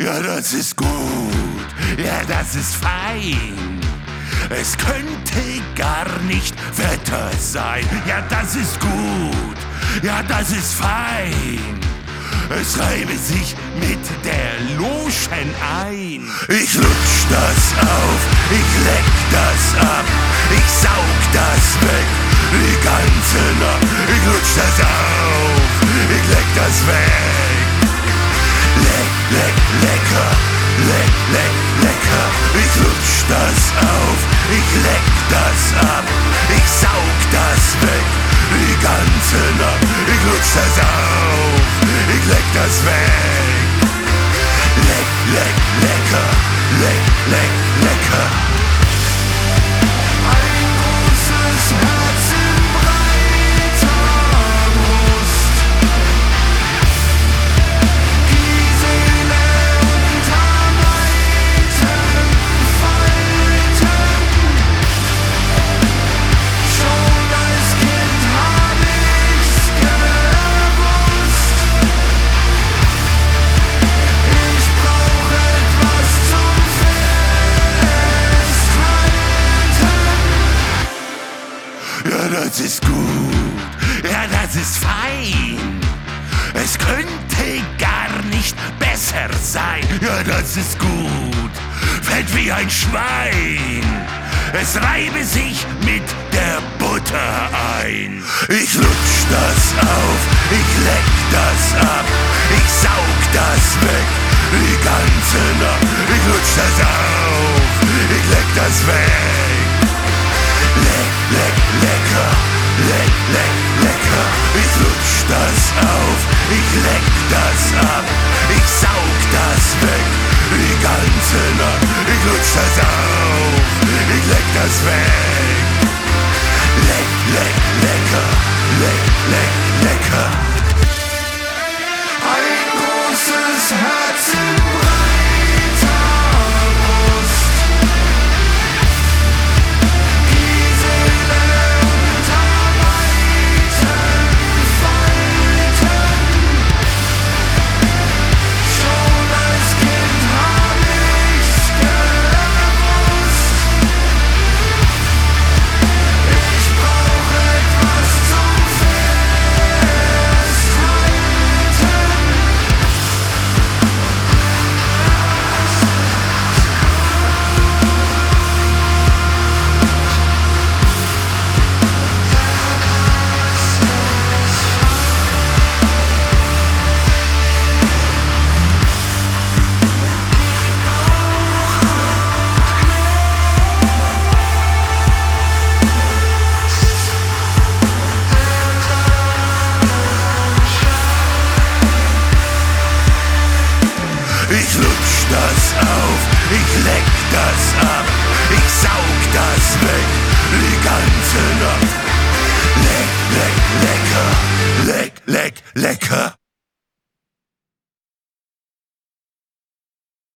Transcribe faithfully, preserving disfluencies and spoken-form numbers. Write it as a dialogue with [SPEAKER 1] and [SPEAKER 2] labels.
[SPEAKER 1] Ja, das ist gut, ja, das ist fein. Es könnte gar nicht fetter sein. Ja, das ist gut, ja, das ist fein. Es reibe sich mit der Lotion ein. Ich lutsch das auf, ich leck das ab, ich saug das weg, die ganze Nacht. Ich lutsch das auf, ich leck das weg. Leck, leck, lecker, leck, leck, lecker. Ich lutsch das auf, ich leck das ab, ich saug das weg, die ganze Nacht. Ich lutsch das auf, ich leck das weg. Leck, leck, lecker, leck, leck, lecker. Ein großes Herz in breiter Brust. Ja, das ist gut, ja, das ist fein. Es könnte gar nicht besser sein. Ja, das ist gut, fällt wie ein Schwein. Es reibe sich mit der Butter ein. Ich lutsch das auf, ich leck das ab, ich saug das weg, die ganze Nacht. Ich lutsch das auf, ich leck das weg. Leck, leck, lecker, leck, leck, lecker. Ich lutsch das auf, ich leck das ab, ich saug das weg, die ganze Nacht. Ich lutsch das auf, ich leck das weg. Leck, leck, lecker, leck, leck, lecker. Ein großes Herz in breiter Brust. Ich lutsch das auf, ich leck das ab, ich saug das weg, die ganze Nacht. Leck, leck, lecker, leck, leck, lecker.